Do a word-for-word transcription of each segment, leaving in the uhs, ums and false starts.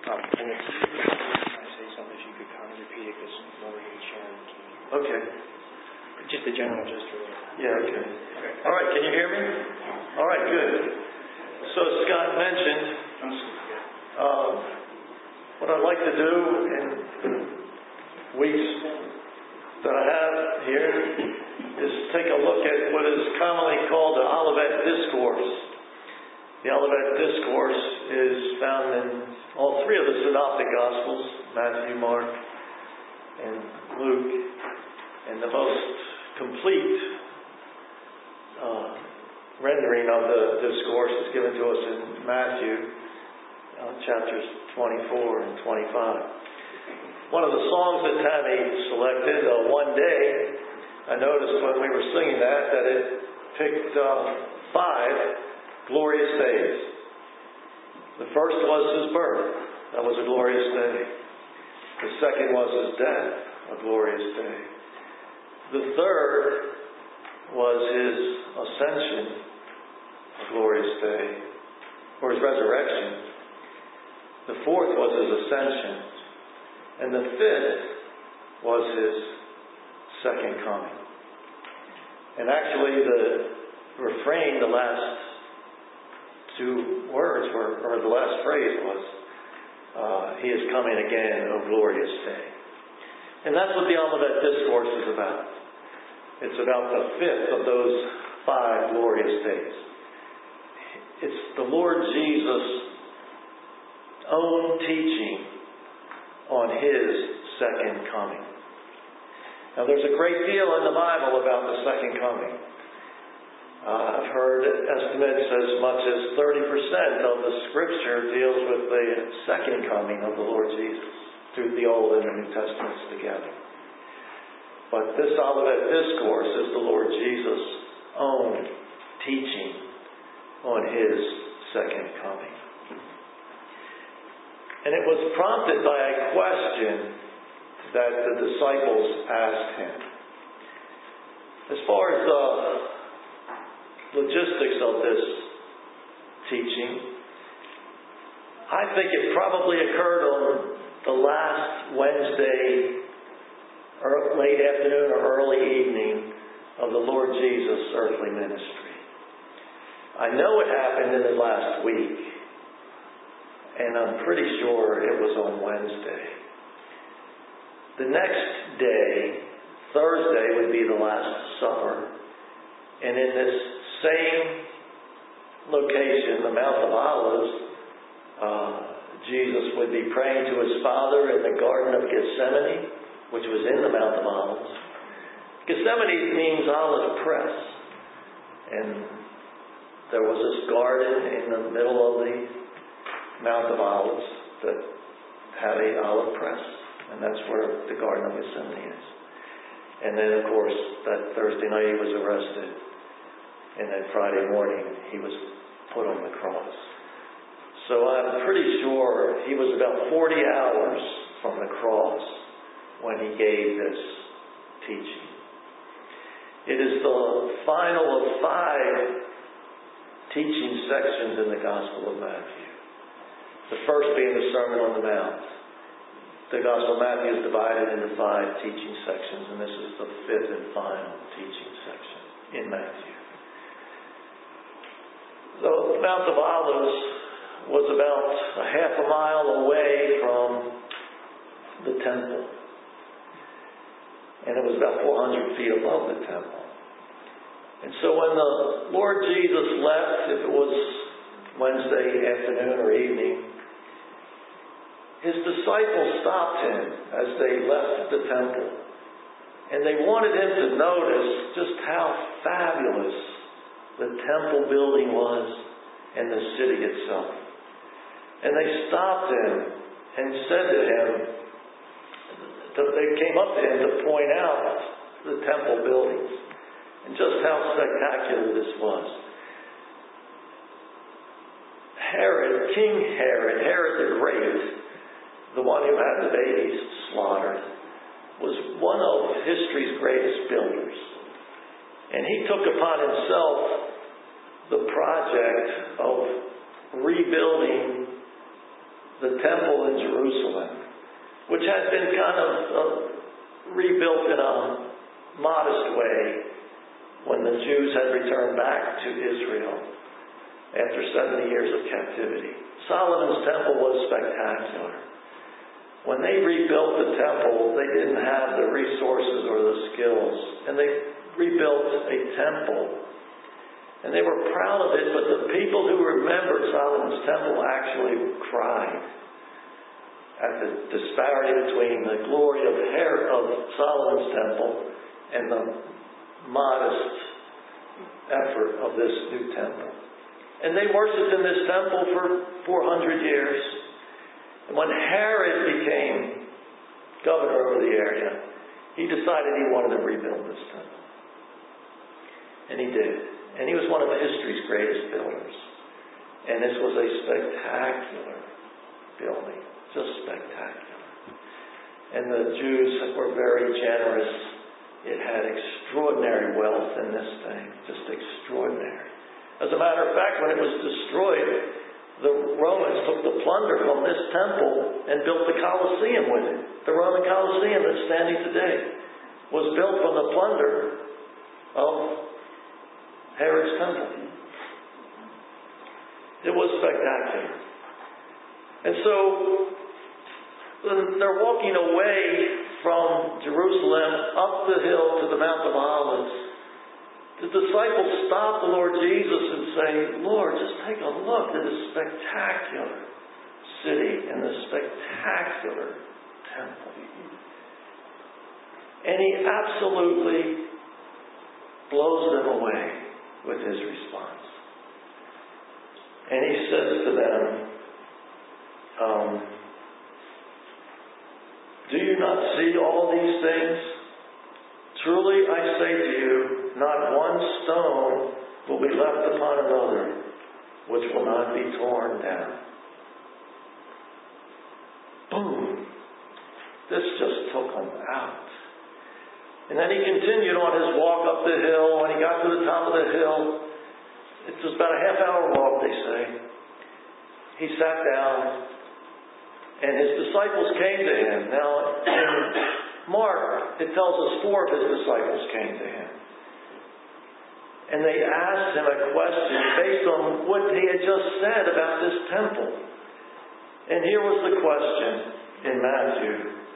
Um, and it's, I say something, if you could kind of repeat it, because Lori and Sharon can't. Okay. Just the general gist of it. Yeah, okay. All right, can you hear me? All right, good. So as Scott mentioned, uh, what I'd like to do in the weeks that I have here is take a look at what is commonly called the Olivet Discourse. The Olivet Discourse is found in all three of the Synoptic Gospels, Matthew, Mark, and Luke. And the most complete uh, rendering of the discourse is given to us in Matthew, uh, chapters twenty-four and twenty-five. One of the songs that Tammy selected, uh, One Day, I noticed when we were singing that, that it picked uh, five glorious days. The first was his birth. That was a glorious day. The second was his death, a glorious day. The third was his ascension, a glorious day, or his resurrection. The fourth was his ascension. And the fifth was his second coming. And actually the refrain, the last two words were, or the last phrase was, uh, he is coming again, O glorious day. And that's what the Olivet Discourse is about. It's about the fifth of those five glorious days. It's the Lord Jesus' own teaching on his second coming. Now there's a great deal in the Bible about the second coming. Uh, I've heard estimates as much as thirty percent of the Scripture deals with the second coming of the Lord Jesus through the Old and the New Testaments together. But this Olivet Discourse is the Lord Jesus' own teaching on his second coming. And it was prompted by a question that the disciples asked him. As far as the logistics of this teaching, I think it probably occurred on the last Wednesday, or late afternoon or early evening of the Lord Jesus' earthly ministry. I know it happened in the last week, and I'm pretty sure it was on Wednesday. The next day, Thursday, would be the Last Supper. And in this same location, the Mount of Olives, uh, Jesus would be praying to his Father in the Garden of Gethsemane, which was in the Mount of Olives. Gethsemane means olive press. And there was this garden in the middle of the Mount of Olives that had a olive press. And that's where the Garden of Gethsemane is. And then, of course, that Thursday night he was arrested. And then Friday morning he was put on the cross. So I'm pretty sure he was about forty hours from the cross when he gave this teaching. It is the final of five teaching sections in the Gospel of Matthew. The first being the Sermon on the Mount. The Gospel of Matthew is divided into five teaching sections, and this is the fifth and final teaching section in Matthew. The Mount of Olives was about a half a mile away from the temple. And it was about four hundred feet above the temple. And so when the Lord Jesus left, if it was Wednesday afternoon or evening, his disciples stopped him as they left the temple. And they wanted him to notice just how fabulous the temple building was and the city itself. And they stopped him and said to him, they came up to him to point out the temple buildings and just how spectacular this was. Herod, King Herod, Herod the Great, the one who had the babies slaughtered, was one of history's greatest builders. And he took upon himself the project of rebuilding the temple in Jerusalem, which had been kind of uh, rebuilt in a modest way when the Jews had returned back to Israel after seventy years of captivity. Solomon's temple was spectacular. When they rebuilt the temple, they didn't have the resources or the skills, and they rebuilt a temple. And they were proud of it, but the people who remembered Solomon's temple actually cried at the disparity between the glory of, Her- of Solomon's temple and the modest effort of this new temple. And they worshipped in this temple for four hundred years. And when Herod became governor over the area, he decided he wanted to rebuild this temple. And he did. And he was one of history's greatest builders. And this was a spectacular building. Just spectacular. And the Jews were very generous. It had extraordinary wealth in this thing. Just extraordinary. As a matter of fact, when it was destroyed, the Romans took the plunder from this temple and built the Colosseum with it. The Roman Colosseum that's standing today was built from the plunder of Herod's temple. It was spectacular. And so they're walking away from Jerusalem up the hill to the Mount of Olives. The disciples stop the Lord Jesus and say, Lord, just take a look at this spectacular city and this spectacular temple. And he absolutely blows them away with his response. And he says to them, um, do you not see all these things? Truly I say to you, not one stone will be left upon another which will not be torn down. Boom! This just took him out. And then he continued on his walk up the hill. When he got to the top of the hill, it was about a half hour walk, they say. He sat down, and his disciples came to him. Now, in Mark, it tells us four of his disciples came to him. And they asked him a question based on what he had just said about this temple. And here was the question in Matthew.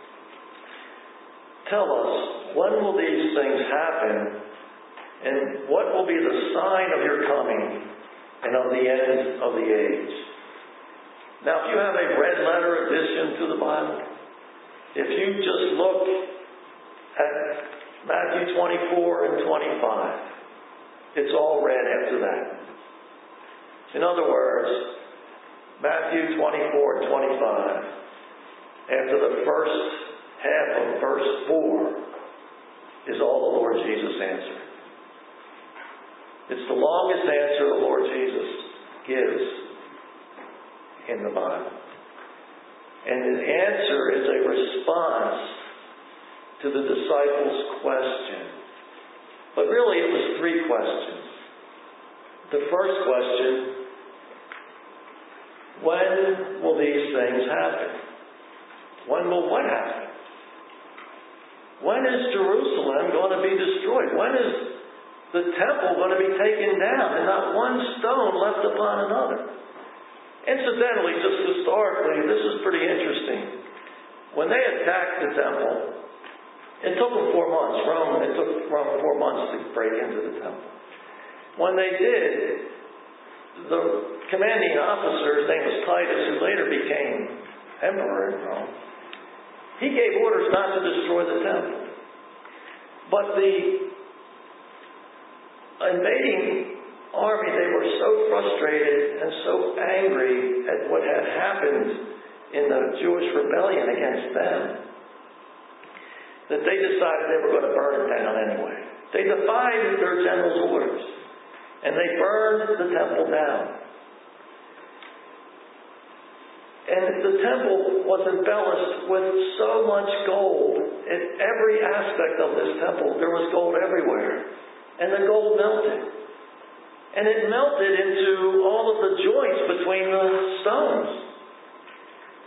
Tell us, when will these things happen? And what will be the sign of your coming and of the end of the age? Now, if you have a red letter addition to the Bible, if you just look at Matthew twenty-four and twenty-five, it's all red after that. In other words, Matthew twenty-four and twenty-five, after the first half of verse four, is all the Lord Jesus answered. It's the longest answer the Lord Jesus gives in the Bible. And the answer is a response to the disciples' question. But really it was three questions. The first question, when will these things happen? When will what happen? When is Jerusalem going to be destroyed? When is the temple going to be taken down and not one stone left upon another? Incidentally, just historically, this is pretty interesting. When they attacked the temple, it took them four months. Rome, it took Rome four months to break into the temple. When they did, the commanding officer, his name was Titus, who later became emperor in Rome, he gave orders not to destroy the temple. But the invading army, they were so frustrated and so angry at what had happened in the Jewish rebellion against them that they decided they were going to burn it down anyway. They defied their general's orders and they burned the temple down. And the temple was embellished with so much gold. In every aspect of this temple, there was gold everywhere. And the gold melted. And it melted into all of the joints between the stones.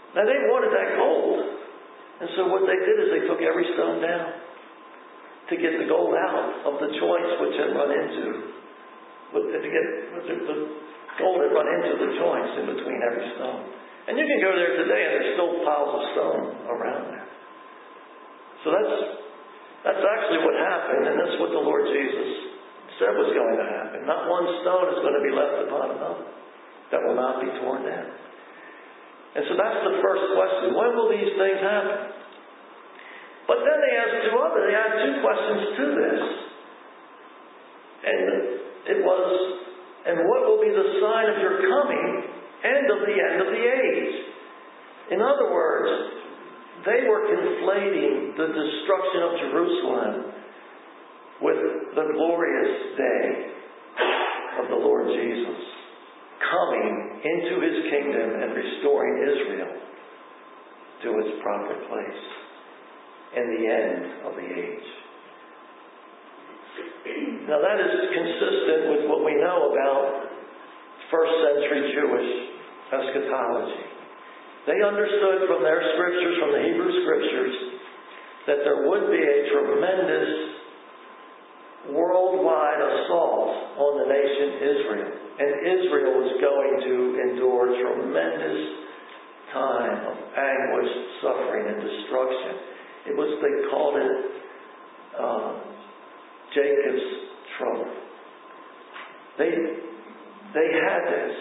Now they wanted that gold. And so what they did is they took every stone down to get the gold out of the joints which had run into, to get the, the gold had run into the joints in between every stone. And you can go there today and there's still piles of stone around there. So that's that's actually what happened, and that's what the Lord Jesus said was going to happen. Not one stone is going to be left upon another that will not be torn down. And so that's the first question. When will these things happen? But then they asked two other. They had two questions to this. And it was, and what will be the sign of your coming and of the end of the age? In other words, they were conflating the destruction of Jerusalem with the glorious day of the Lord Jesus coming into His kingdom and restoring Israel to its proper place in the end of the age. Now that is consistent with what we know about first century Jewish eschatology. They understood from their scriptures, from the Hebrew scriptures, that there would be a tremendous worldwide assault on the nation Israel. And Israel was going to endure tremendous time of anguish, suffering, and destruction. It was, they called it uh, Jacob's trouble. They, they had this.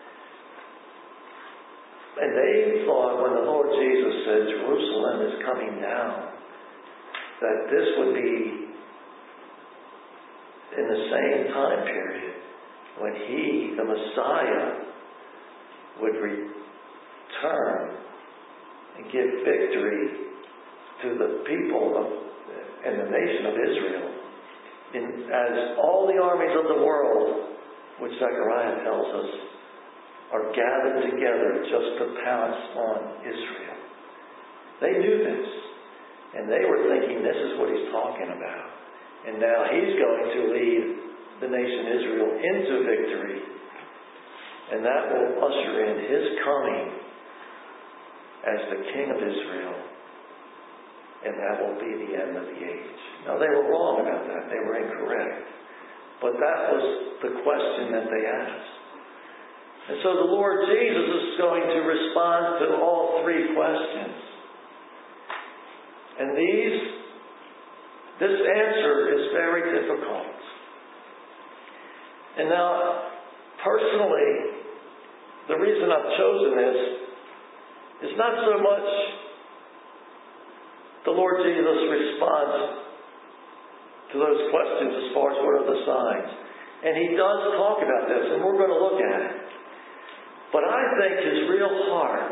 And they thought when the Lord Jesus said Jerusalem is coming down, that this would be in the same time period when He, the Messiah, would return and give victory to the people of, and the nation of Israel, in, as all the armies of the world, which Zechariah tells us, are gathered together just to pounce on Israel. They knew this. And they were thinking this is what He's talking about. And now He's going to lead the nation Israel into victory. And that will usher in His coming as the King of Israel. And that will be the end of the age. Now they were wrong about that. They were incorrect. But that was the question that they asked. And so the Lord Jesus is going to respond to all three questions. And these, this answer is very difficult. And now, personally, the reason I've chosen this is not so much the Lord Jesus' response to those questions as far as what are the signs. And He does talk about this, and we're going to look at it. But I think His real heart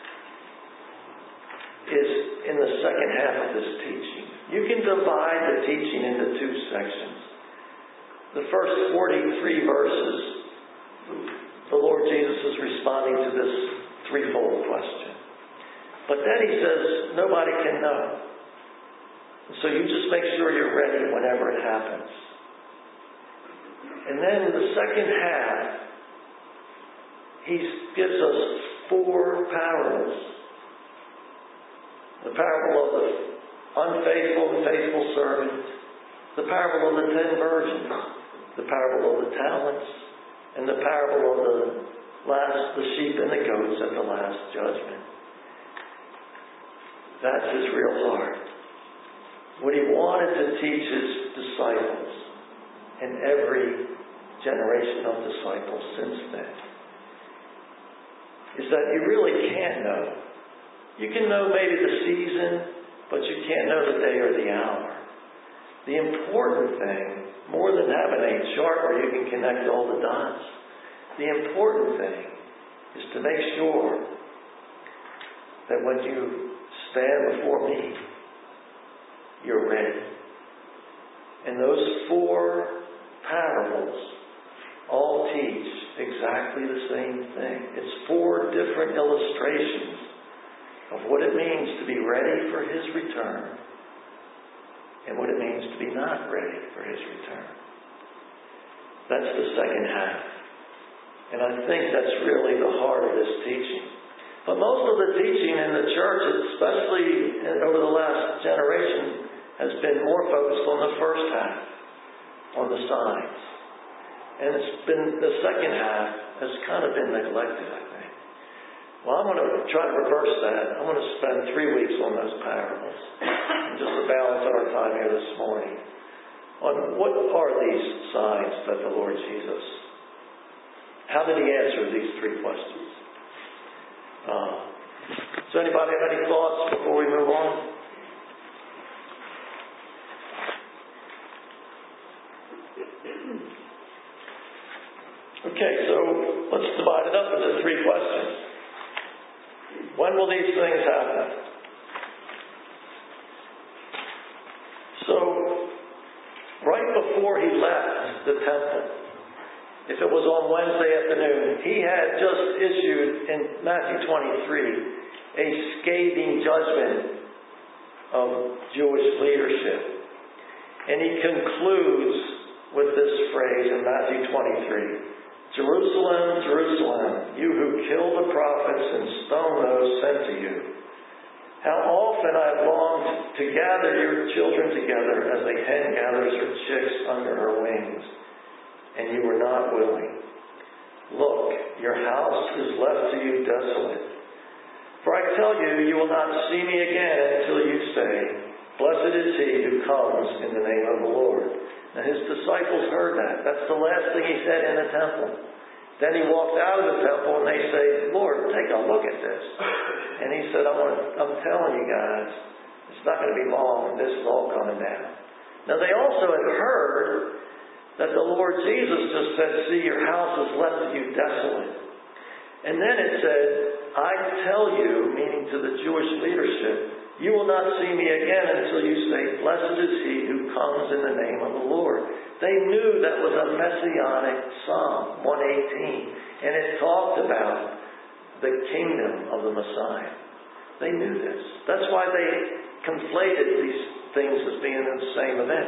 is in the second half of this teaching. You can divide the teaching into two sections. The first forty-three verses, the Lord Jesus is responding to this threefold question. But then He says, nobody can know. So you just make sure you're ready whenever it happens. And then in the second half, He gives us four parables. The parable of the unfaithful and faithful servant, the parable of the ten virgins, the parable of the talents, and the parable of the last, the sheep and the goats at the last judgment. That's His real heart. What He wanted to teach His disciples and every generation of disciples since then is that you really can't know. You can know maybe the season, but you can't know the day or the hour. The important thing, more than having a chart where you can connect all the dots, the important thing is to make sure that when you stand before me, you're ready. And those four parables all teach exactly the same thing. It's four different illustrations of what it means to be ready for His return and what it means to be not ready for His return. That's the second half. And I think that's really the heart of this teaching. But most of the teaching in the church, especially over the last generation, has been more focused on the first half, on the signs. And it's been the second half has kind of been neglected, I think. Well, I'm going to try to reverse that. I'm going to spend three weeks on those parables, and just to balance our time here this morning, on what are these signs that the Lord Jesus, how did he answer these three questions? Uh, does anybody have any thoughts before we move on? Okay, so let's divide it up into three questions. When will these things happen? So, right before he left the temple, if it was on Wednesday afternoon, he had just issued in Matthew twenty-three a scathing judgment of Jewish leadership. And he concludes with this phrase in Matthew twenty-three, Jerusalem, Jerusalem, you who kill the prophets and stone those sent to you. How often I have longed to gather your children together as a hen gathers her chicks under her wings. And you were not willing. Look, your house is left to you desolate. For I tell you, you will not see me again until you say, blessed is he who comes in the name of the Lord. And his disciples heard that. That's the last thing he said in the temple. Then he walked out of the temple and they say, Lord, take a look at this. And he said, I'm, gonna, I'm telling you guys, it's not going to be long. This is all coming down. Now they also had heard that the Lord Jesus just said, see, your house is left to you desolate. And then it said, I tell you, meaning to the Jewish leadership, you will not see me again until you say, blessed is he who comes in the name of the Lord. They knew that was a messianic Psalm, one eighteen. And it talked about the kingdom of the Messiah. They knew this. That's why they conflated these things as being the same event.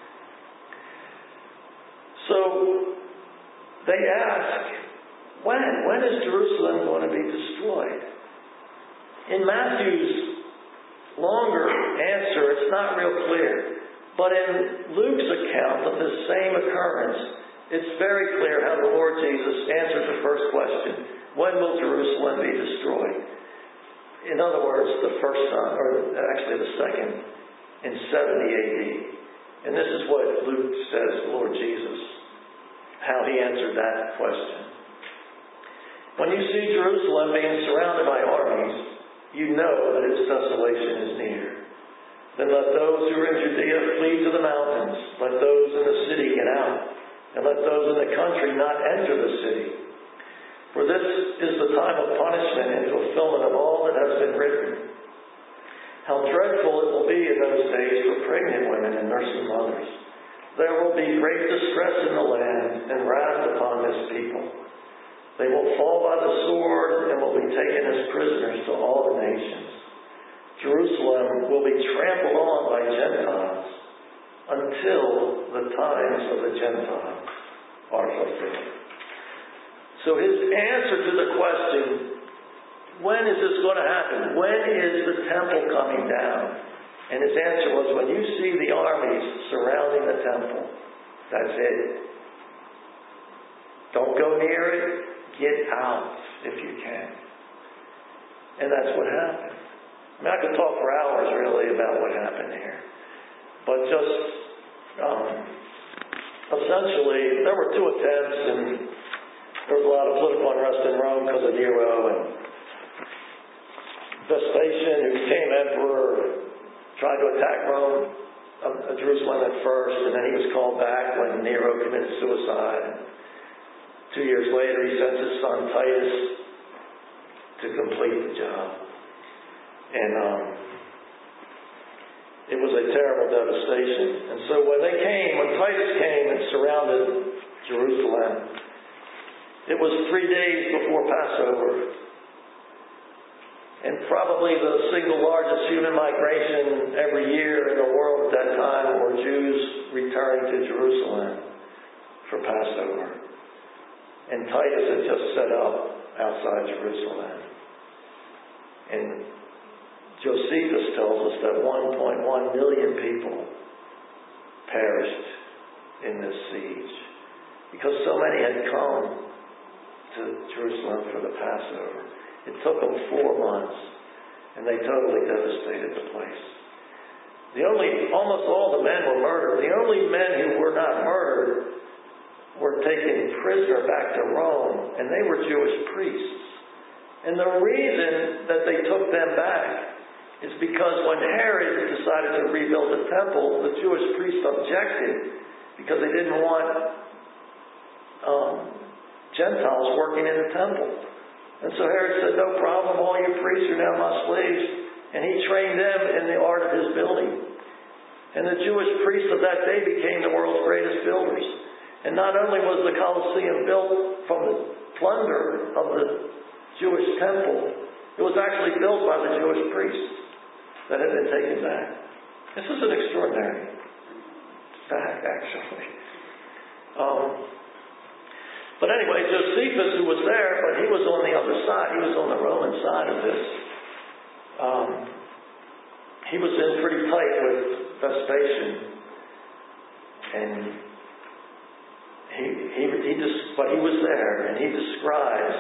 So they ask, when? When is Jerusalem going to be destroyed? In Matthew's longer answer, it's not real clear. But in Luke's account of this same occurrence, it's very clear how the Lord Jesus answered the first question, when will Jerusalem be destroyed? In other words, the first time, or actually the second, in seventy A D. And this is what Luke says, Lord Jesus, how he answered that question. When you see Jerusalem being surrounded by armies, you know that its desolation is near. Then let those who are in Judea flee to the mountains. Let those in the city get out. And let those in the country not enter the city. For this is the time of punishment and fulfillment of all that has been written. How dreadful it will be in those days for pregnant women and nursing mothers. There will be great distress in the land and wrath upon this people. They will fall by the sword and will be taken as prisoners to all the nations. Jerusalem will be trampled on by Gentiles until the times of the Gentiles are fulfilled. So his answer to the question, when is this going to happen? When is the temple coming down? And his answer was, when you see the armies surrounding the temple, that's it. Don't go near it. Get out if you can. And that's what happened. I mean, I could talk for hours really about what happened here. But just um, essentially, there were two attempts, and there was a lot of political unrest in Rome because of Nero, and Vespasian, who became emperor, tried to attack Rome, uh, Jerusalem at first, and then he was called back when Nero committed suicide. Two years later, he sent his son Titus to complete the job. And um, it was a terrible devastation. And so when they came, when Titus came and surrounded Jerusalem, it was three days before Passover. And probably the single largest human migration every year in the world at that time were Jews returning to Jerusalem for Passover. And Titus had just set up outside Jerusalem. that one point one million people perished in this siege because so many had come to Jerusalem for the Passover. It took them four months, and they totally devastated the place. The only, almost all the men were murdered. The only men who were not murdered were taken prisoner back to Rome, and they were Jewish priests. And the reason that they took them back is because when Herod decided to rebuild the temple, the Jewish priests objected because they didn't want um, Gentiles working in the temple. And so Herod said, no problem, all you priests are now my slaves. And he trained them in the art of his building. And the Jewish priests of that day became the world's greatest builders. And not only was the Colosseum built from the plunder of the Jewish temple, it was actually built by the Jewish priests that had been taken back. This is an extraordinary fact, actually. Um, but anyway, Josephus, who was there, but he was on the other side. He was on the Roman side of this. Um, he was in pretty tight with Vespasian, and he he he just, but he was there, and he describes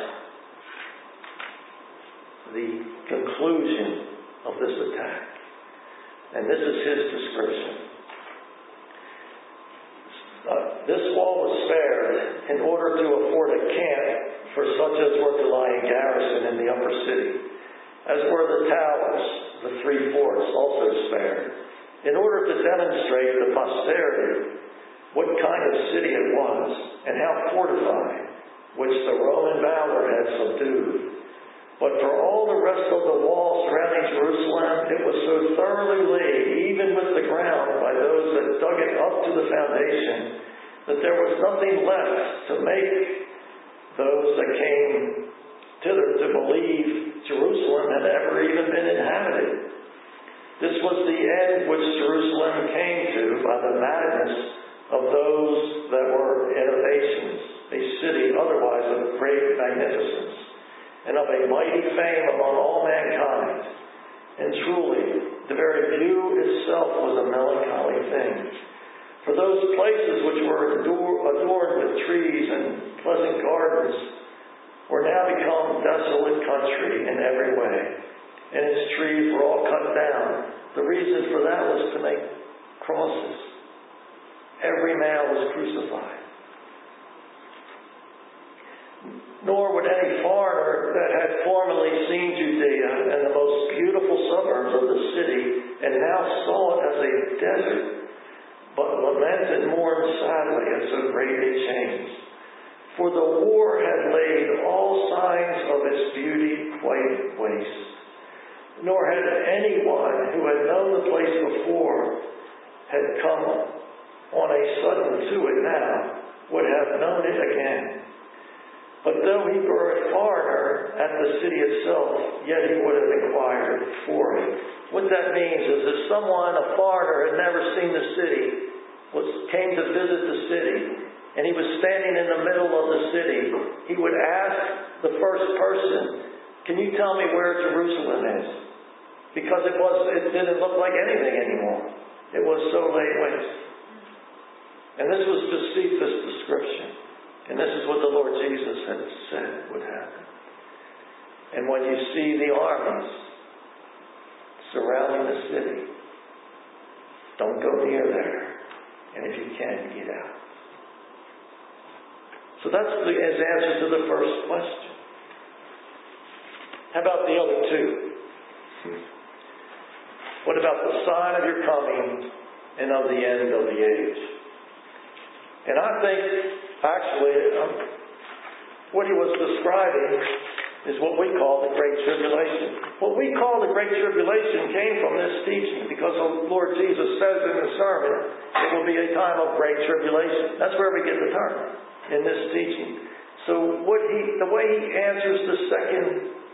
the conclusion of this attack, and this is his description. Uh, this wall was spared in order to afford a camp for such as were to lie in garrison in the upper city, as were the towers, the three forts, also spared, in order to demonstrate the posterity what kind of city it was, and how fortified, which the Roman valor had subdued. But for all the rest of the wall surrounding Jerusalem, it was so thoroughly laid, even with the ground, by those that dug it up to the foundation, that there was nothing left to make those that came thither to believe Jerusalem had ever even been inhabited. This was the end which Jerusalem came to by the madness of those that were innovations, a city otherwise of great magnificence, and of a mighty fame among all mankind. And truly, the very view itself was a melancholy thing. For those places which were adorned with trees and pleasant gardens were now become desolate country in every way, and its trees were all cut down. The reason for that was to make crosses. Every man was crucified. Nor would any foreigner that had formerly seen Judea and the most beautiful suburbs of the city, and now saw it as a desert, but lament and mourn sadly at so great a change. For the war had laid all signs of its beauty quite waste. Nor had anyone who had known the place before had come on a sudden to it now, would have known it again. But though he were a foreigner at the city itself, yet he would have inquired for it. What that means is if someone, a foreigner, had never seen the city, was came to visit the city, and he was standing in the middle of the city, he would ask the first person, can you tell me where Jerusalem is? Because it was, it didn't look like anything anymore. It was so laid waste. And this was Josephus' description. And this is what the Lord Jesus had said would happen. And when you see the armies surrounding the city, don't go near there. And if you can, get out. So that's the, his answer to the first question. How about the other two? What about the sign of your coming and of the end of the age? And I think, actually, um, what he was describing is what we call the Great Tribulation. What we call the Great Tribulation came from this teaching, because the Lord Jesus says in the sermon, it will be a time of great tribulation. That's where we get the term, in this teaching. So what he, the way he answers the second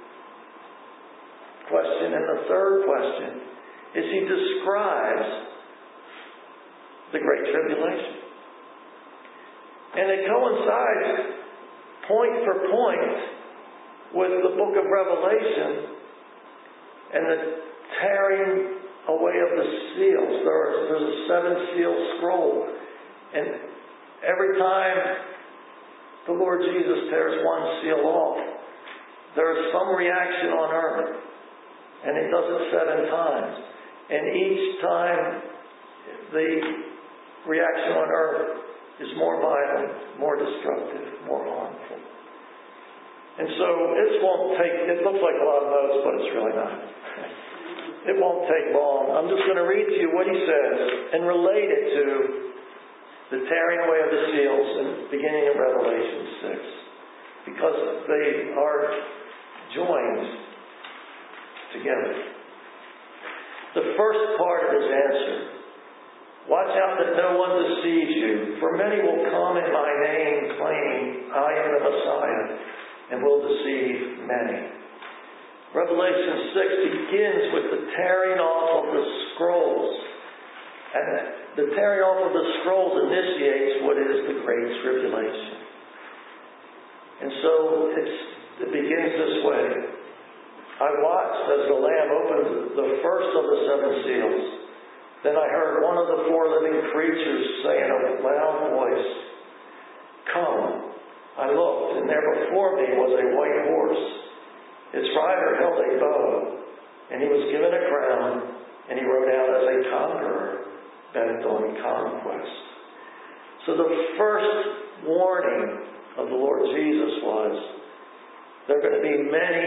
question and the third question is he describes the Great Tribulation. And it coincides point for point with the book of Revelation and the tearing away of the seals. There are, there's a seven seal scroll. And every time the Lord Jesus tears one seal off, there is some reaction on earth. And he does it seven times. And each time the reaction on earth is more violent, more destructive, more harmful. And so it won't take, it looks like a lot of notes, but it's really not. It won't take long. I'm just going to read to you what he says and relate it to the tearing away of the seals and beginning of Revelation six. Because they are joined together. The first part of his answer: watch out that no one deceives you, for many will come in my name, claiming I am the Messiah, and will deceive many. Revelation six begins with the tearing off of the scrolls. And the tearing off of the scrolls initiates what is the Great Tribulation. And so it's, it begins this way. I watched as the Lamb opened the first of the seven seals. Then I heard one of the four living creatures say in a loud voice, "Come." I looked, and there before me was a white horse. Its rider held a bow, and he was given a crown, and he rode out as a conqueror, bent on conquest. So the first warning of the Lord Jesus was, there are going to be many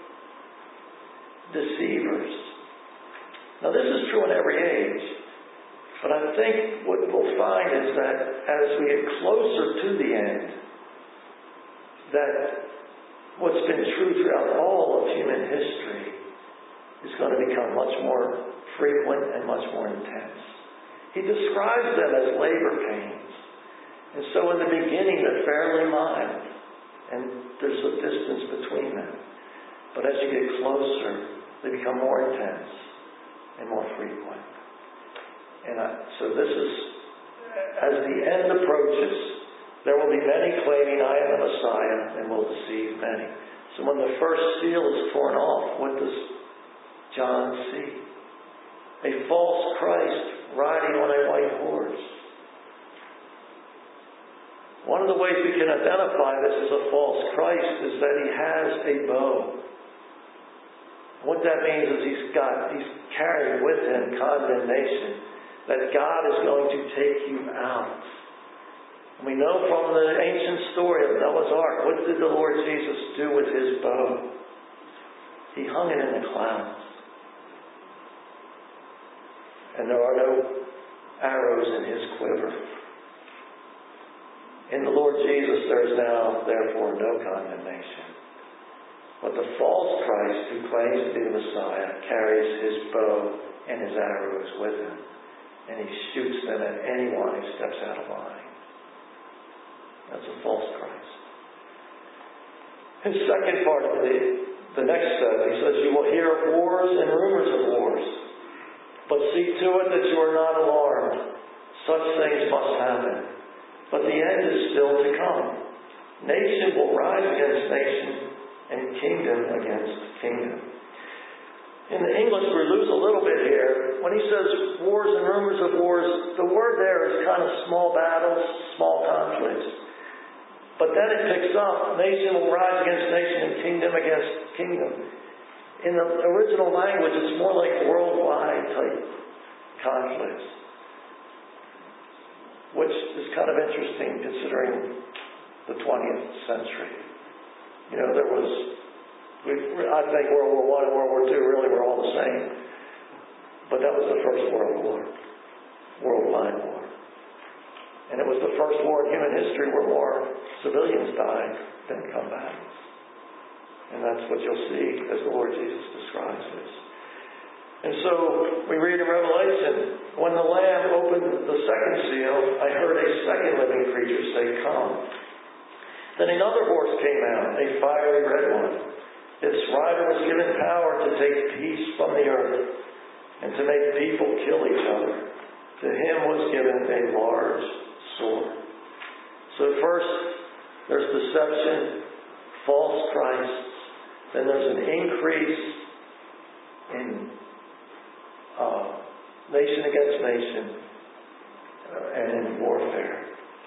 deceivers. Now this is true in every age, but I think what we'll find is that as we get closer to the end, that what's been true throughout all of human history is going to become much more frequent and much more intense. He describes them as labor pains. And so in the beginning they're fairly mild, and there's a distance between them. But as you get closer, they become more intense and more frequent. And I, so this is, as the end approaches, there will be many claiming I am the Messiah and will deceive many. So when the first seal is torn off, what does John see? A false Christ riding on a white horse. One of the ways we can identify this as a false Christ is that he has a bow. What that means is he's got, he's carrying with him condemnation, that God is going to take you out. And we know from the ancient story of Noah's Ark, what did the Lord Jesus do with his bow? He hung it in the clouds. And there are no arrows in his quiver. In the Lord Jesus there is now, therefore, no condemnation. But the false Christ who claims to be the Messiah carries his bow and his arrows with him. And he shoots them at anyone who steps out of line. That's a false Christ. His second part of the, the next step, he says, you will hear of wars and rumors of wars. But see to it that you are not alarmed. Such things must happen. But the end is still to come. Nation will rise against nation, and kingdom against kingdom. In the English, we lose a little bit here. When he says wars and rumors of wars, the word there is kind of small battles, small conflicts. But then it picks up, nation will rise against nation and kingdom against kingdom. In the original language, it's more like worldwide type conflicts, which is kind of interesting considering the twentieth century. You know, there was, we, I think World War One and World War Two really were all the same. But that was the first World War, worldwide war. And it was the first war in human history where more civilians died than combatants. And that's what you'll see as the Lord Jesus describes this. And so we read in Revelation, when the Lamb opened the second seal, I heard a second living creature say, "Come." Then another horse came out, a fiery red one. Its rider was given power to take peace from the earth and to make people kill each other. To him was given a large sword. So first, there's deception, false Christs. Then there's an increase in uh, tribulation uh, and in warfare.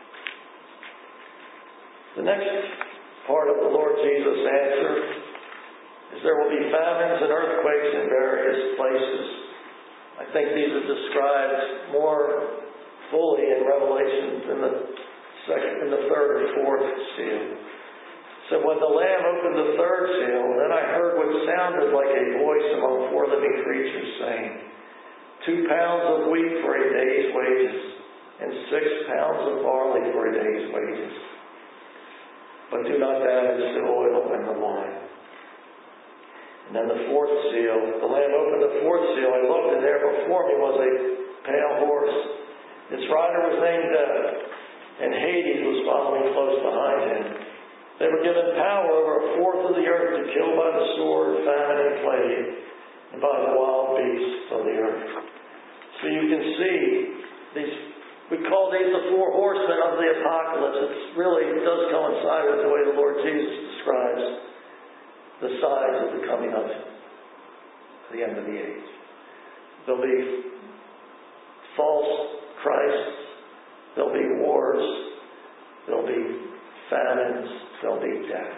The next part of the Lord Jesus' answer is there will be famines and earthquakes in various places. I think these are described more fully in Revelation than the second, in the third and fourth seal. So when the Lamb opened the third seal, then I heard what sounded like a voice among four living creatures saying, Two pounds of wheat for a day's wages, and six pounds of barley for a day's wages. But do not damage the oil and the wine. And then the fourth seal, the Lamb opened the fourth seal. I looked, and there before me was a pale horse. Its rider was named Death, and Hades was following close behind him. They were given power over a fourth of the earth to kill by the sword, famine, and plague, and by the wild beasts of the earth. So you can see these. We call these the four horsemen of the apocalypse. It really does coincide with the way the Lord Jesus describes the signs of the coming of the end of the age. There'll be false Christs. There'll be wars. There'll be famines. There'll be death.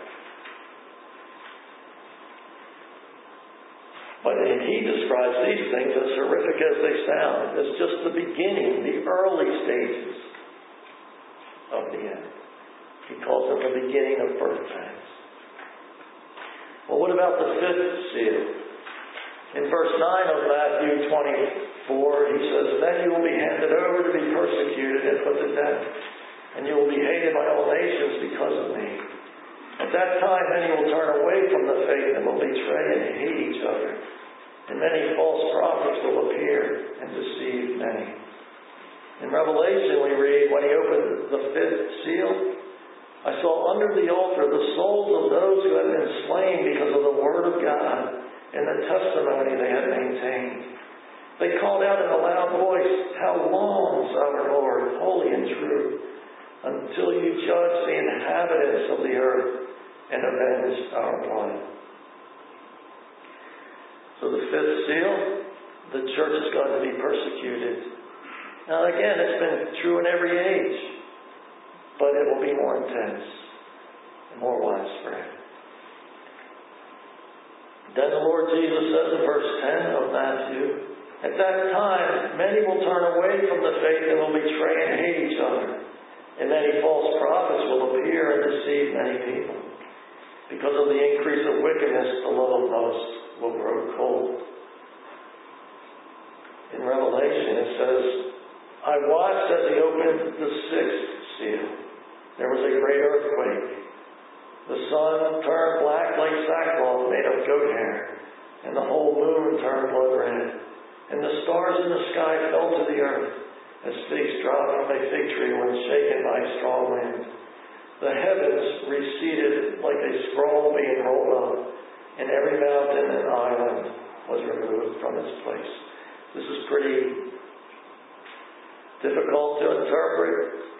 But he describes these things, as horrific as they sound, as just the beginning, the early stages of the end. He calls it the beginning of birth pangs. Well, what about the fifth seal? In verse nine of Matthew twenty-four, he says, Then you will be handed over to be persecuted and put to death, and you will be hated by all nations because of me. At that time, many will turn away from the faith and will betray and hate each other. And many false prophets will appear and deceive many. In Revelation, we read, when he opened the fifth seal, I saw under the altar the souls of those who had been slain because of the word of God and the testimony they had maintained. They called out in a loud voice, How long, Sovereign Lord, holy and true, until you judge the inhabitants of the earth and avenge our blood. So the fifth seal, the church is going to be persecuted. Now again, it's been true in every age, but it will be more intense and more widespread. Then the Lord Jesus says in verse ten of Matthew, At that time, many will turn away from the faith and will betray and hate each other. And many false prophets will appear and deceive many people. Because of the increase of wickedness, the love of most will grow cold. In Revelation it says, I watched as he opened the sixth seal. There was a great earthquake. The sun turned black like sackcloth made of goat hair, and the whole moon turned blood red. And the stars in the sky fell to the earth, as figs drop from a fig tree when shaken by a strong wind. The heavens receded like a scroll being rolled up, and every mountain and island was removed from its place. This is pretty difficult to interpret.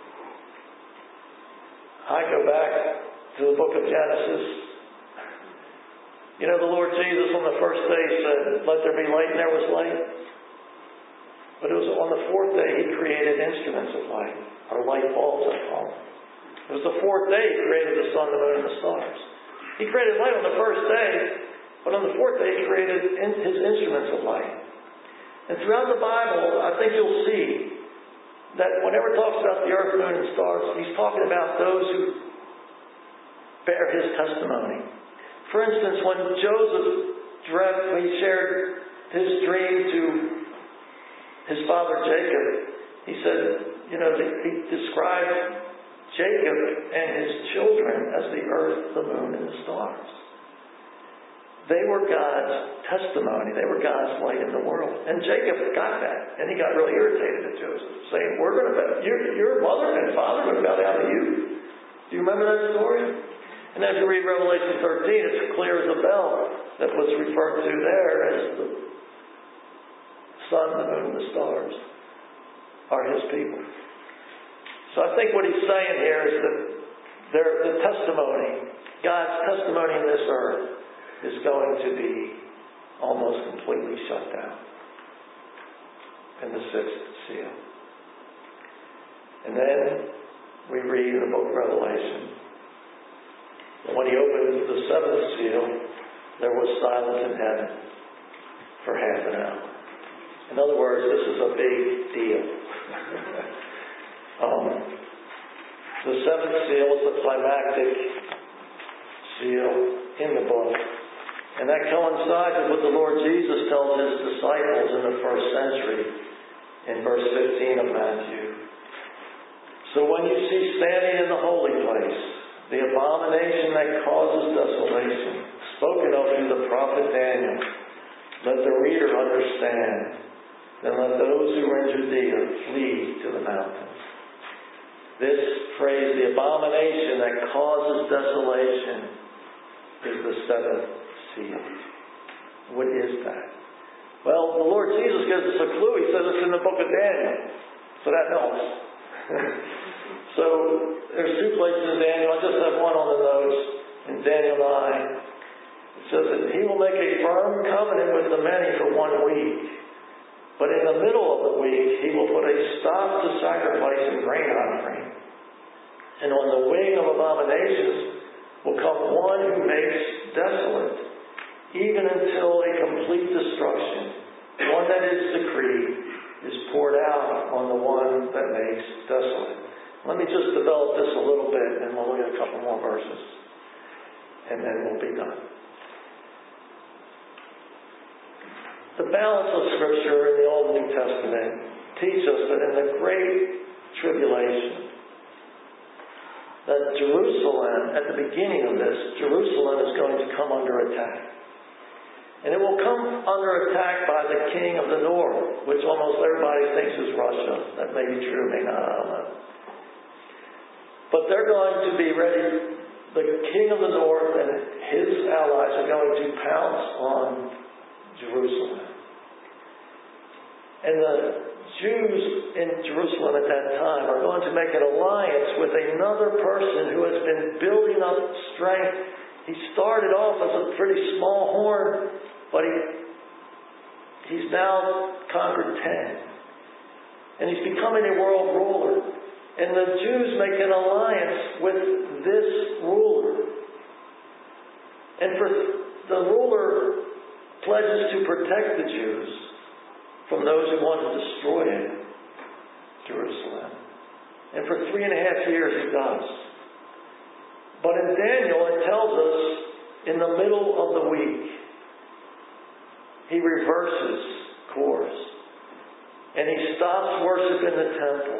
I go back to the book of Genesis. You know, the Lord Jesus on the first day said, Let there be light, and there was light. But it was on the fourth day he created instruments of light, or light bulbs, I call them. It was the fourth day he created the sun, the moon, and the stars. He created light on the first day, but on the fourth day he created his instruments of light. And throughout the Bible, I think you'll see that whenever it talks about the earth, moon, and stars, he's talking about those who bear his testimony. For instance, when Joseph dreamt, when he shared his dream to his father Jacob, he said, you know, he described Jacob and his children as the earth, the moon, and the stars. They were God's testimony. They were God's light in the world. And Jacob got that. And he got really irritated at Joseph, saying, We're going to bow, your, your mother and father would bow down to you. Do you remember that story? And as you read Revelation thirteen, it's clear as a bell that what's referred to there as the sun, the moon, and the stars are his people. So I think what he's saying here is that their, the testimony, God's testimony in this earth, is going to be almost completely shut down. and the sixth seal. And then we read in the book of Revelation, when he opened the seventh seal, there was silence in heaven for half an hour. In other words, this is a big deal. um, the seventh seal is the climactic seal in the book. And that coincides with what the Lord Jesus tells his disciples in the first century in verse fifteen of Matthew. So when you see standing in the holy place the abomination that causes desolation, spoken of through the prophet Daniel, let the reader understand. Then let those who are in Judea flee to the mountains. This phrase, the abomination that causes desolation, is the seventh seal. What is that? Well, the Lord Jesus gives us a clue. He says it's in the book of Daniel. So that helps. So there's two places in Daniel. I just have one on the notes. In Daniel nine, it says that he will make a firm covenant with the many for one week. But in the middle of the week, he will put a stop to sacrifice and grain offering. And on the wing of abominations will come one who makes desolate, even until a complete destruction. One that is decreed is poured out on the one that makes desolate. Let me just develop this a little bit, and we'll look at a couple more verses. And then we'll be done. The balance of Scripture in the Old and New Testament teach us that in the Great Tribulation, that Jerusalem, at the beginning of this, Jerusalem is going to come under attack. And it will come under attack by the king of the north, which almost everybody thinks is Russia. That may be true, may not, I don't know. But they're going to be ready. The king of the north and his allies are going to pounce on Jerusalem. And the Jews in Jerusalem at that time are going to make an alliance with another person who has been building up strength. He started off as a pretty small horn, but he he's now conquered ten. And he's becoming a world ruler. And the Jews make an alliance with this ruler. And for the ruler pledges to protect the Jews from those who want to destroy Jerusalem. And for three and a half years he does. But in Daniel it tells us in the middle of the week he reverses course. And he stops worship in the temple.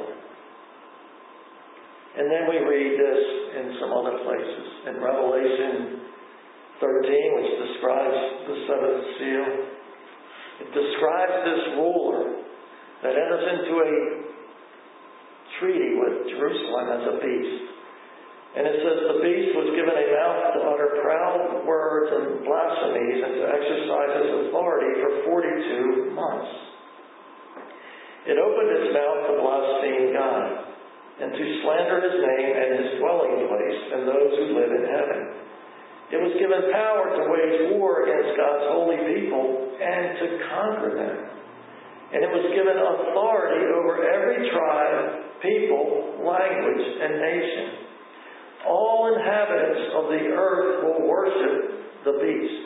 And then we read this in some other places. In Revelation thirteen, which describes the seventh seal, it describes this ruler that enters into a treaty with Jerusalem as a beast. And it says the beast was given a mouth to utter proud words and blasphemies and to exercise his authority for forty-two months. It opened its mouth to blaspheme God and to slander his name and his dwelling place and those who live in heaven. It was given power to wage war against God's holy people and to conquer them. And it was given authority over every tribe, people, language, and nation. All inhabitants of the earth will worship the beast.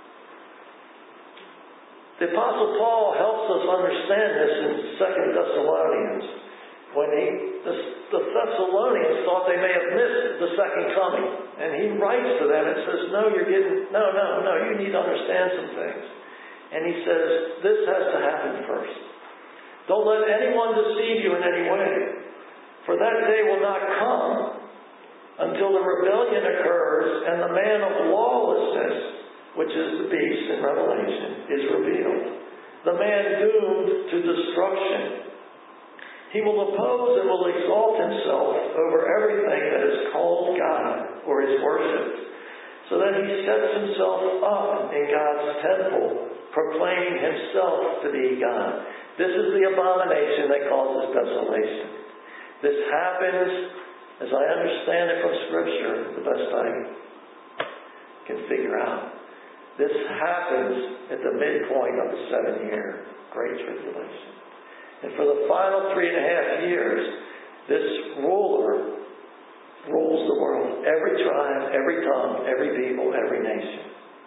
The Apostle Paul helps us understand this in Second Thessalonians. When he, the, the Thessalonians thought they may have missed the second coming. And he writes to them and says, no, you're getting, no, no, no, you need to understand some things. And he says, this has to happen first. Don't let anyone deceive you in any way. For that day will not come until the rebellion occurs and the man of lawlessness, which is the beast in Revelation, is revealed. The man doomed to destruction. He will oppose and will exalt himself over everything that is called God or is worshipped, so that he sets himself up in God's temple, proclaiming himself to be God. This is the abomination that causes desolation. This happens, as I understand it from Scripture, the best I can figure out. This happens at the midpoint of the seven-year Great Tribulation. And for the final three and a half years, this ruler rules the world. Every tribe, every tongue, every people, every nation.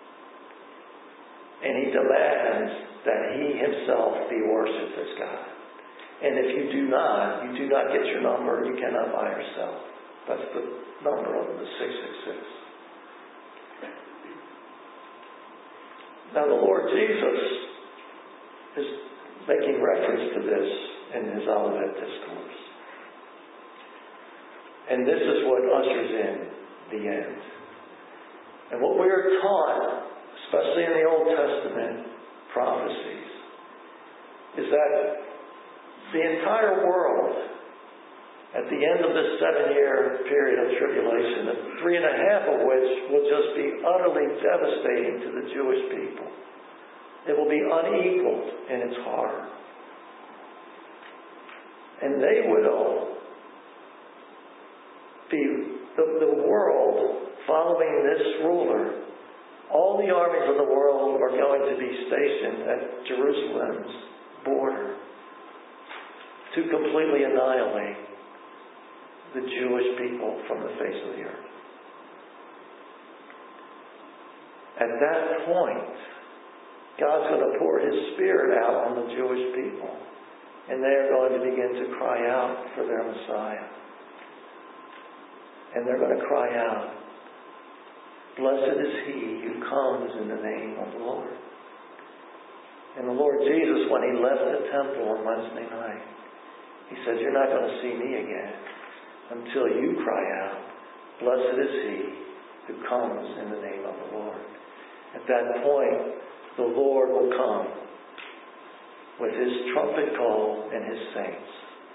And he demands that he himself be worshipped as God. And if you do not, you do not get your number, you cannot buy yourself. That's the number of the six six six. Now the Lord Jesus is making reference to this in his Olivet Discourse. And this is what ushers in the end. And what we are taught, especially in the Old Testament prophecies, is that the entire world, at the end of this seven-year period of tribulation, the three and a half of which will just be utterly devastating to the Jewish people. It will be unequaled in its horror. And they will be the, the world following this ruler. All the armies of the world are going to be stationed at Jerusalem's border to completely annihilate the Jewish people from the face of the earth. At that point, God's going to pour His Spirit out on the Jewish people, and they are going to begin to cry out for their Messiah. And they're going to cry out, "Blessed is he who comes in the name of the Lord." And the Lord Jesus, when He left the temple on Wednesday night, He said, "You're not going to see me again until you cry out, 'Blessed is he who comes in the name of the Lord.'" At that point, the Lord will come with His trumpet call and His saints.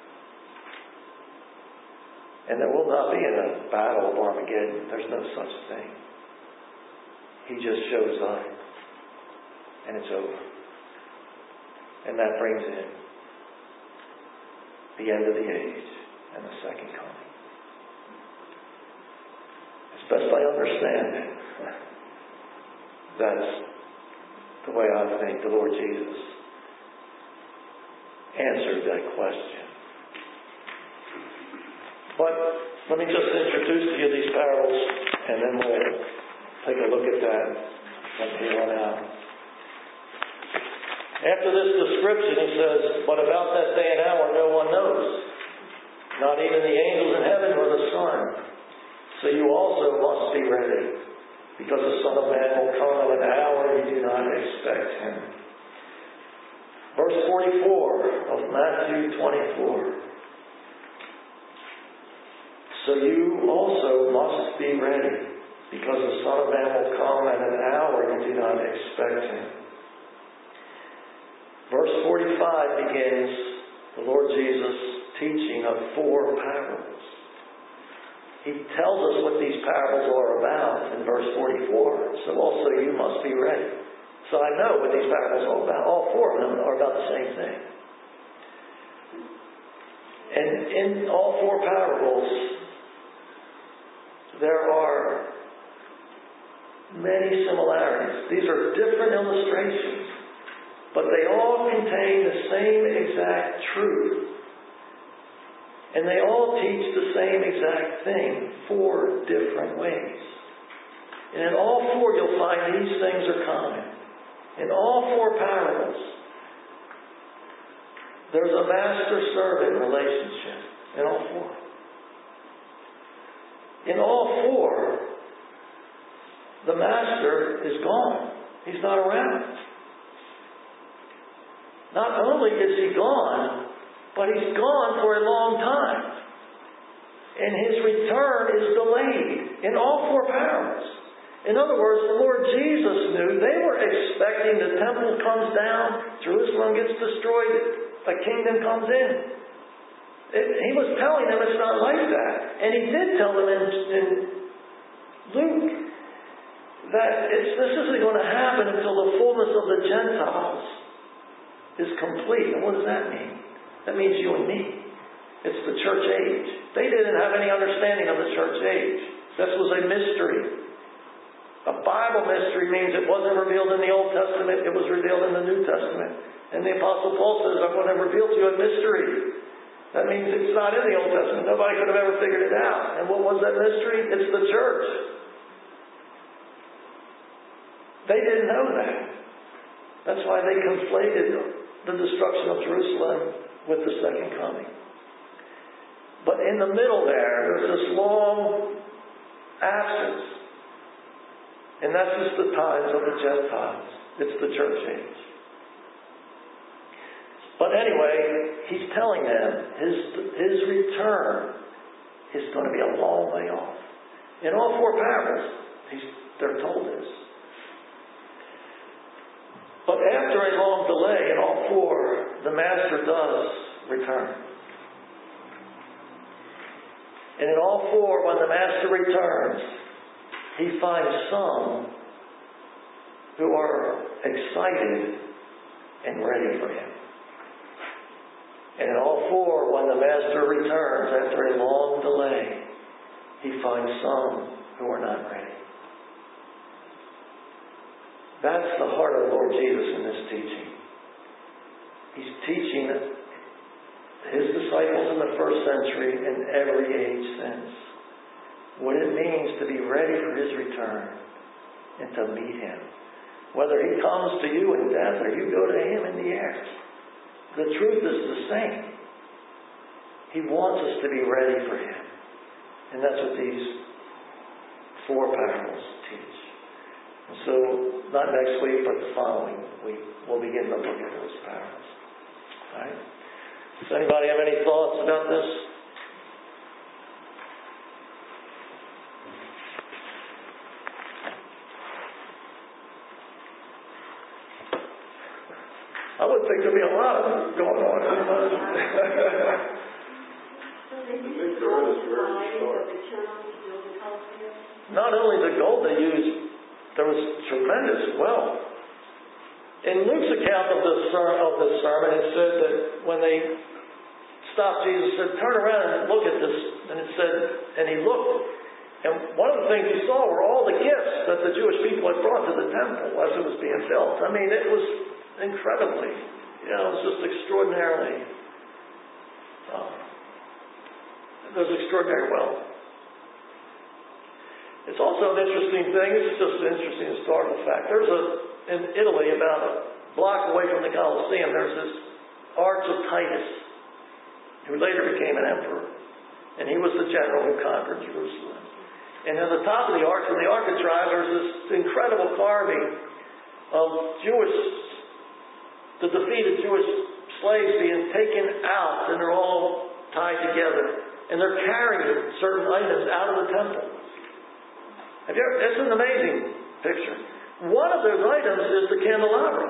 And there will not be a battle of Armageddon. There's no such thing. He just shows up, and it's over. And that brings in the end of the age and the second coming. As best I understand it, that's the way I think the Lord Jesus answered that question. But let me just introduce to you these parables, and then we'll take a look at that from here on out. After this description, he says, "But about that day and hour no one knows, not even the angels in heaven nor the Son. So you also must be ready, because the Son of Man will come at an hour you do not expect Him." Verse forty-four of Matthew twenty-four. "So you also must be ready, because the Son of Man will come at an hour you do not expect Him." Verse forty-five begins the Lord Jesus teaching of four parables. He tells us what these parables are about in verse forty-four. "So also you must be ready." So I know what these parables are about. All four of them are about the same thing. And in all four parables, there are many similarities. These are different illustrations, but they all contain the same exact truth. And they all teach the same exact thing, four different ways. And in all four you'll find these things are common. In all four parables, there's a master-servant relationship. In all four. In all four, the master is gone. He's not around. Not only is he gone, but he's gone for a long time. And his return is delayed in all four parables. In other words, the Lord Jesus knew they were expecting the temple comes down, Jerusalem gets destroyed, a kingdom comes in. It, he was telling them it's not like that. And he did tell them in, in Luke that it's, this isn't going to happen until the fullness of the Gentiles is complete. And what does that mean? That means you and me. It's the church age. They didn't have any understanding of the church age. This was a mystery. A Bible mystery means it wasn't revealed in the Old Testament, it was revealed in the New Testament. And the Apostle Paul says, I'm going to reveal to you a mystery. That means it's not in the Old Testament. Nobody could have ever figured it out. And what was that mystery? It's the church. They didn't know that. That's why they conflated the destruction of Jerusalem with the second coming. But in the middle there, there's this long absence. And that's just the times of the Gentiles. It's the church age. But anyway, he's telling them his, his return is going to be a long way off. In all four parables, he's, they're told this. But after a long delay in all four, the Master does return. And in all four, when the Master returns, he finds some who are excited and ready for him. And in all four, when the Master returns after a long delay, he finds some who are not ready. That's the heart of the Lord Jesus in this teaching. He's teaching his disciples in the first century and every age since what it means to be ready for his return and to meet him. Whether he comes to you in death or you go to him in the air, the truth is the same. He wants us to be ready for him. And that's what these four parables teach. And so, not next week, but the following week, we'll begin to look at those parables. All right? Does anybody have any thoughts about this? I would think there'd be a lot of it going on. Not only the gold they used, there was tremendous wealth. In Luke's account of the of the sermon, it said that when they stopped, Jesus said, "Turn around and look at this." And it said, and he looked, and one of the things he saw were all the gifts that the Jewish people had brought to the temple as it was being built. I mean, it was incredibly, you know, it was just extraordinarily. Uh, there was extraordinary wealth. It's also an interesting thing. It's just an interesting historical fact. There's a, in Italy, about a block away from the Colosseum, there's this Arch of Titus, who later became an emperor. And he was the general who conquered Jerusalem. And on the top of the arch, in the architrave, there's this incredible carving of Jewish, the defeated Jewish slaves being taken out, and they're all tied together. And they're carrying certain items out of the temple. Have you ever, it's an amazing picture. One of those items is the candelabra.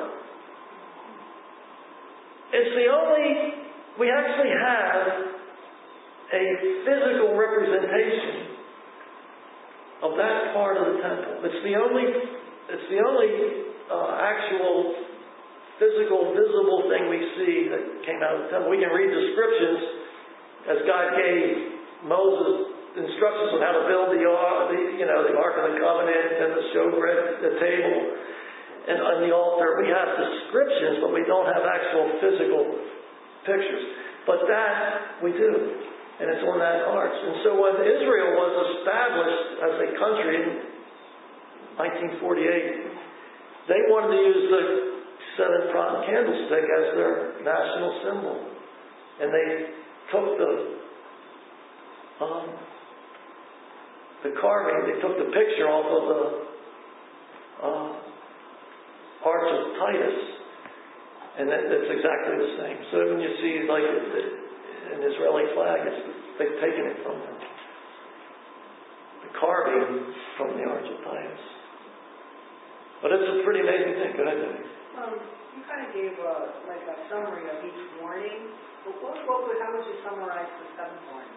It's the only, we actually have a physical representation of that part of the temple. It's the only, it's the only uh, actual physical, visible thing we see that came out of the temple. We can read descriptions as God gave Moses instructions on how to build the, the you know, the Ark of the Covenant and the showbread, the table, and on the altar. We have descriptions, but we don't have actual physical pictures. But that we do. And it's on that arch. And so when Israel was established as a country in nineteen forty-eight, they wanted to use the seven-pronged candlestick as their national symbol. And they took the um, the carving, they took the picture off of the uh, Arch of Titus, and that, it's exactly the same. So when you see like an Israeli flag, it's, they've taken it from them. The carving from the Arch of Titus. But it's a pretty amazing thing. Go ahead, Debbie. Um, you kind of gave a, like a summary of each warning, but what, what would, how would you summarize the seventh warning?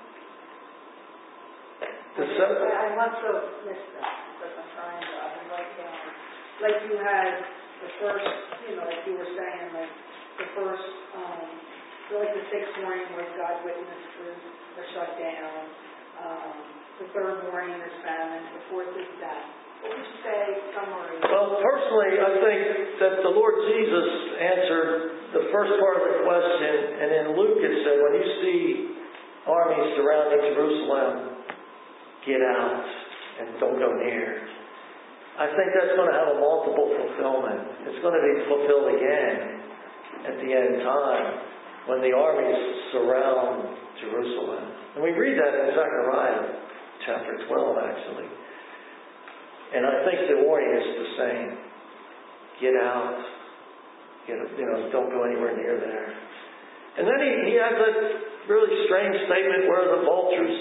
The seventh? I, I must have missed that because I'm trying to, I've been writing down. Like you had the first, you know, like you were saying, like the first, um, so like the sixth warning was God witnesses are shut down. Um, the third warning is famine. The fourth is death. What would you say, summary? Well, personally, I think that the Lord Jesus answered the first part of the question, and in Luke it said, when you see armies surrounding Jerusalem, get out and don't go near. I think that's going to have a multiple fulfillment. It's going to be fulfilled again at the end time when the armies surround Jerusalem. And we read that in Zechariah chapter twelve, actually. And I think the warning is the same. Get out. Get, you know, don't go anywhere near there. And then he, he has that really strange statement where the vultures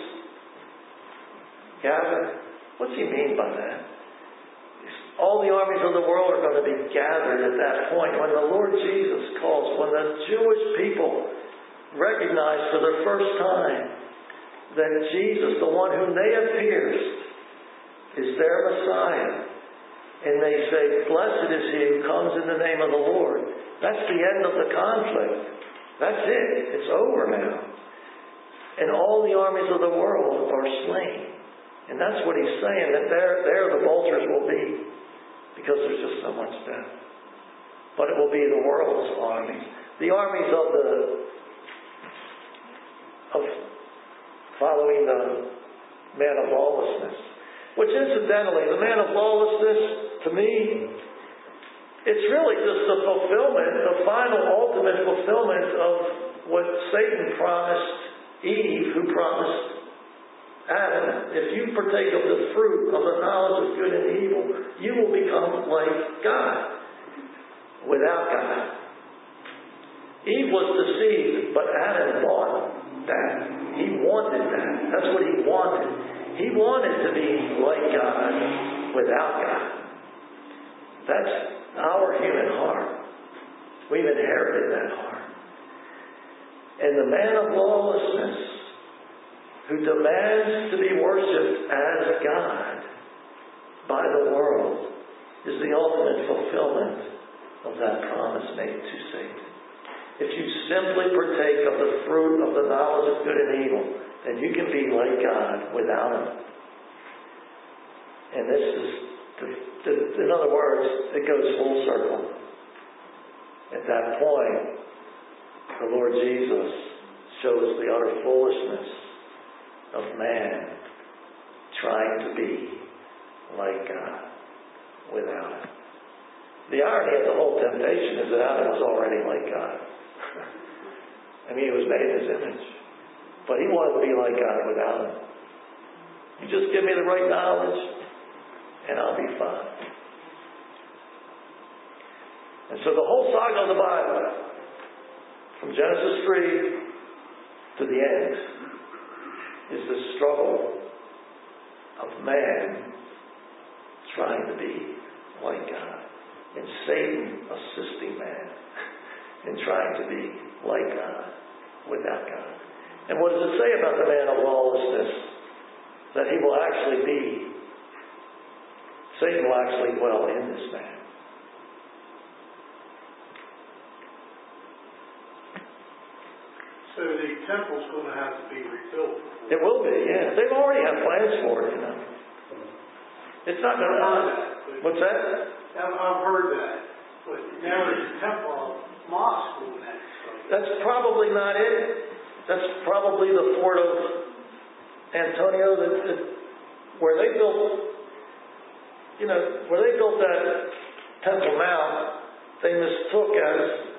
gather. What's he mean by that? All the armies of the world are going to be gathered at that point when the Lord Jesus calls, when the Jewish people recognize for the first time that Jesus, the one whom they have pierced, is their Messiah. And they say, blessed is he who comes in the name of the Lord. That's the end of the conflict. That's it. It's over now. And all the armies of the world are slain. And that's what he's saying, that there, there the vultures will be. Because there's just so much death. But it will be the world's armies. The armies of the of following the man of lawlessness. Which incidentally, the man of lawlessness, to me, it's really just the fulfillment, the final ultimate fulfillment of what Satan promised Eve, who promised Adam, if you partake of the fruit of the knowledge of good and evil, you will become like God, without God. Eve was deceived, but Adam bought that. He wanted that. That's what he wanted. He wanted to be like God, without God. That's our human heart. We've inherited that heart. And the man of lawlessness, who demands to be worshipped as God by the world, is the ultimate fulfillment of that promise made to Satan. If you simply partake of the fruit of the knowledge of good and evil, then you can be like God without him. And this is, the, the, in other words, it goes full circle. At that point, the Lord Jesus shows the utter foolishness of man trying to be like God without him. The irony of the whole temptation is that Adam was already like God. I mean, he was made in his image. But he wanted to be like God without him. You just give me the right knowledge and I'll be fine. And so the whole saga of the Bible, from Genesis three to the end, is the struggle of man trying to be like God, and Satan assisting man in trying to be like God without God. And what does it say about the man of lawlessness? That he will actually be, Satan will actually dwell in this man. So the temple's going to have to be rebuilt. It will be, yeah. They've already had plans for it, you know. It's not going to... What's that? I've, I've heard that. But now there's a temple, a mosque on that. That's probably not it. That's probably the fort of Antonio, that, that, where they built, you know, where they built that Temple Mount, they mistook as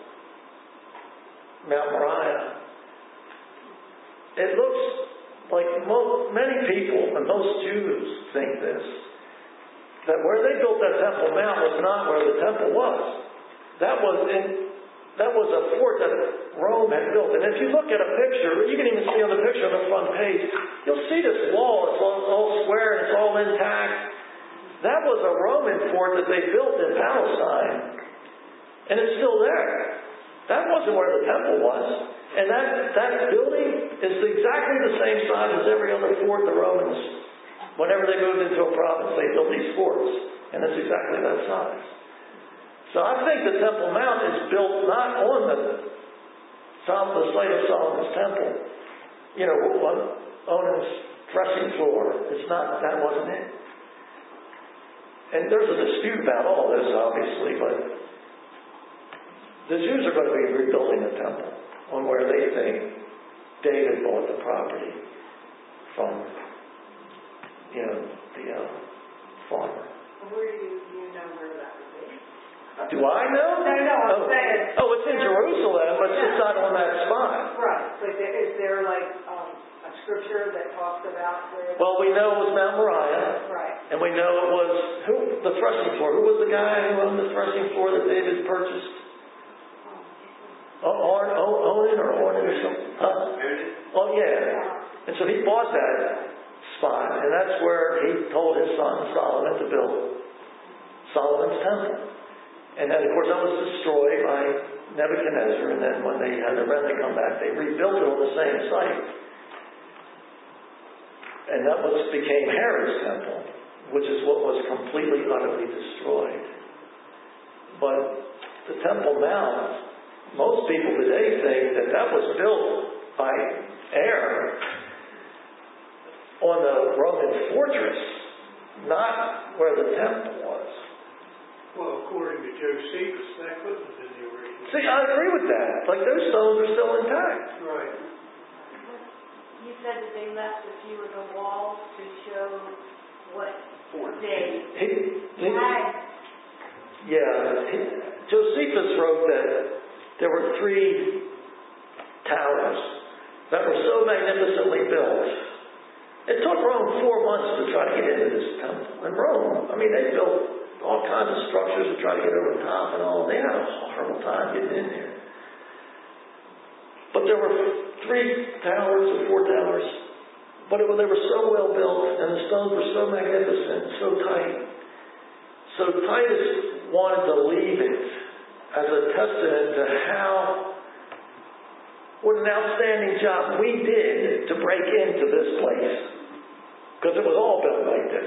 Mount Moriah. It looks like most, many people, and most Jews think this, that where they built that Temple Mount was not where the temple was. That was in, that was a fort that Rome had built. And if you look at a picture, you can even see on the picture on the front page, you'll see this wall. It's all, all square and it's all intact. That was a Roman fort that they built in Palestine. And it's still there. That wasn't where the temple was. And that, that building is exactly the same size as every other fort the Romans, whenever they moved into a province, they built these forts. And it's exactly that size. So I think the Temple Mount is built not on the, the site of Solomon's temple. You know, on Onan's threshing floor. It's not, that wasn't it. And there's a dispute about all this, obviously, but the Jews are going to be rebuilding the temple on where they think David bought the property from, you know, the uh, farmer. Where do you, you know where that would be? Do I know? No, no, I'm oh. saying. Oh, it's in Jerusalem, but it's just not on that spot. Right, but there, is there like um, a scripture that talks about where? Well, we know it was Mount Moriah. Right. And we know it was, who, the threshing floor. Who was the guy who owned the threshing floor that David purchased? Oh, Orn, oh, Onan or Ornan or something? Huh? Oh, yeah. And so he bought that spot, and that's where he told his son Solomon to build Solomon's temple. And then, of course, that was destroyed by Nebuchadnezzar, and then when they had the remnant come back, they rebuilt it on the same site. And that was became Herod's temple, which is what was completely, utterly destroyed. But the Temple Mount, most people today think that that was built by air on the Roman fortress, not where the temple was. Well, according to Josephus, that couldn't have been the original. See, I agree with that. Like, those stones are still intact. Right. You said that they left a few of the walls to show what they He, he, had. yeah, he, Josephus wrote that there were three towers that were so magnificently built. It took Rome four months to try to get into this temple. And Rome, I mean, they built all kinds of structures to try to get over the top and all. They had a horrible time getting in there. But there were three towers or four towers. But it, they were so well built and the stones were so magnificent, so tight. So Titus wanted to leave it as a testament to how, what an outstanding job we did to break into this place. Because it was all built like this.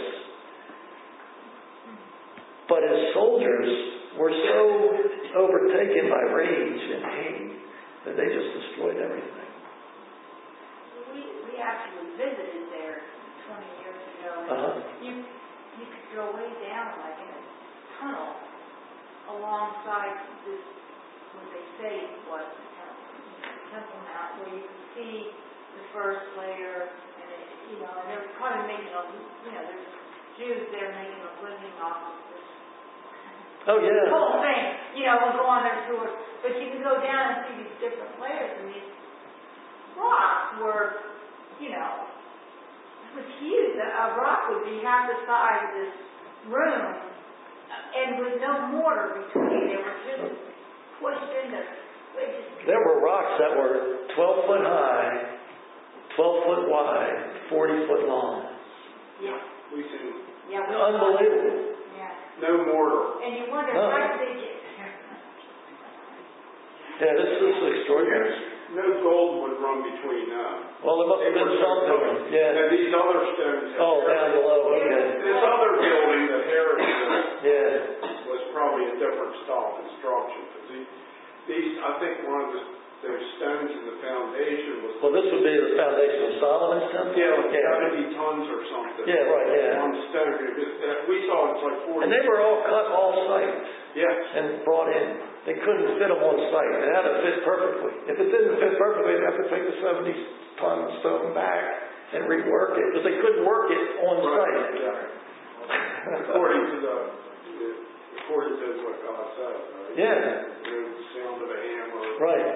But his soldiers were so overtaken by rage and hate that they just destroyed everything. We we actually visited there twenty years ago. And Uh-huh. You you could go way down like in a tunnel alongside this what they say was the temple, temple mount, where you could see the first layer, and it, you know, and they're probably making a you know there's Jews there making a living off of this. Oh, yeah. The whole thing, you know, will go on their tours. But you can go down and see these different layers, and these rocks were, you know, it was huge. A rock would be half the size of this room, and with no mortar between. They were just pushed into. Just, there were rocks that were twelve foot high, twelve foot wide, forty foot long. Yeah. We see Yeah. We Unbelievable. Yeah. no mortar. And you wonder No. how did they get there? Yeah, this is extraordinary. No gold would run between them. Well, there must have been something. Yeah. Now, these other stones. Oh, down below. Okay. This other building that Herod built Yeah. was probably a different style construction. Because these, these, I think one of the, those stones in the foundation was. Well, this would be the foundation of Solomon's temple? Yeah, like seventy tons or something. Yeah, right, yeah. On stone. It was, uh, we saw it's like forty. And they were all cut off-site Yes. and brought in. They couldn't fit them on site. They had to fit perfectly. If it didn't fit perfectly, they'd have to take the seventy-ton stone back and rework it, because they couldn't work it on Right, site. yeah. According to the, according to what God said, right? Yeah. The sound of a hammer. Right.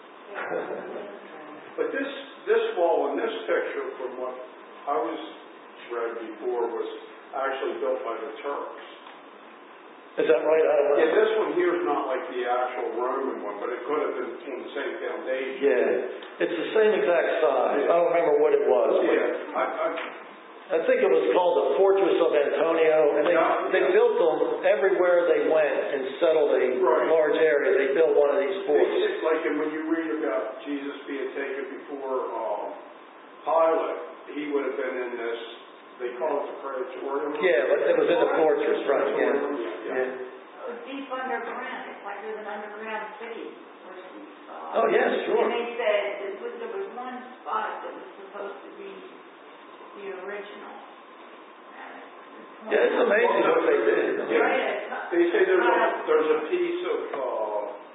But this, this wall in this picture, from what I was read before, was actually built by the Turks. Is that right? I don't know. Yeah, this one here is not like the actual Roman one, but it could have been on the same foundation. Yeah. It's the same exact size. I don't remember what it was. but Yeah, I, I, I think it was called the Fortress of Antonio, and they, Yeah. they built them everywhere they went and settled a Right. large area. They built one of these forts. it's like when you read about Jesus being taken before um, Pilate, he would have been in this. They call it the Praetorium. Yeah, but it was in the fortress, right? Yeah. Praetorium, yeah. Yeah. It was deep underground. It's like there's an underground city where she saw. Oh, yeah, sure. And they said that was, there was one spot that was supposed to be the original. Yeah, it's amazing what they did. Yeah. They say there's a there's a piece of uh,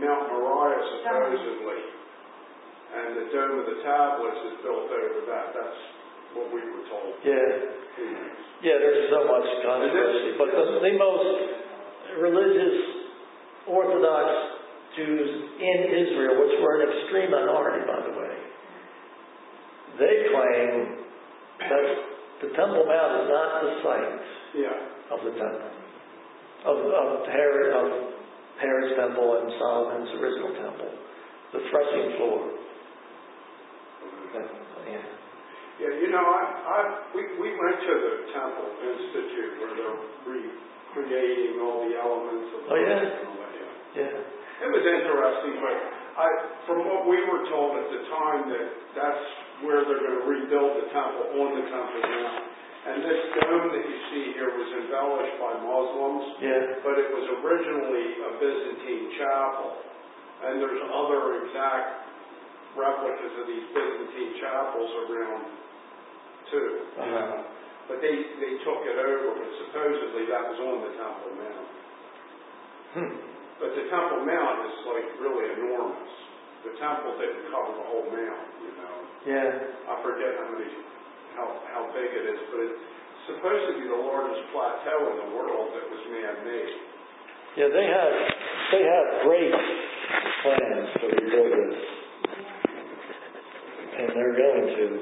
Mount Moriah supposedly, and the Dome of the Tablets is built over that. That's what we were told. Yeah. Yeah, there's so much controversy. But the, the most religious Orthodox Jews in Israel, which were an extreme minority, by the way, they claim that the Temple Mount is not the site Yeah. of the temple, of, of, Herod, of Herod's temple and Solomon's original temple, the threshing floor. That, yeah. Yeah, you know, I, I, we, we went to the Temple Institute where they're recreating all the elements of Oh, yeah? and all that, yeah. Yeah. It was interesting, but I, from what we were told at the time, that that's where they're going to rebuild the temple on the Temple Mount. And this dome that you see here was embellished by Muslims, Yeah. but it was originally a Byzantine chapel. And there's other exact replicas of these Byzantine chapels around too. Uh-huh. You know? But they, they took it over, but supposedly that was on the Temple Mount. Hmm. But the Temple Mount is like really enormous. The temple didn't cover the whole mount, you know. Yeah. I forget how many, how how big it is, but it's supposed to be the largest plateau in the world that was man-made. Yeah, they have they have great plans to rebuild this, and they're going to.